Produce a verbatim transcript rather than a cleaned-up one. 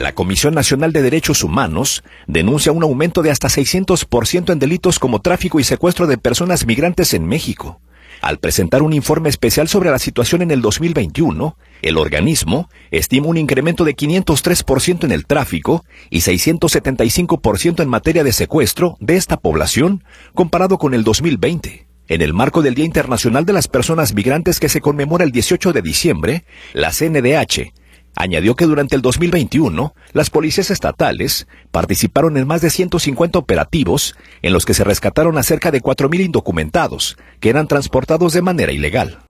La Comisión Nacional de Derechos Humanos denuncia un aumento de hasta seiscientos por ciento en delitos como tráfico y secuestro de personas migrantes en México. Al presentar un informe especial sobre la situación en el dos mil veintiuno, el organismo estima un incremento de quinientos tres por ciento en el tráfico y seiscientos setenta y cinco por ciento en materia de secuestro de esta población, comparado con el dos mil veinte. En el marco del Día Internacional de las Personas Migrantes que se conmemora el dieciocho de diciembre, la C N D H añadió que durante el dos mil veintiuno, las policías estatales participaron en más de ciento cincuenta operativos en los que se rescataron a cerca de cuatro mil indocumentados que eran transportados de manera ilegal.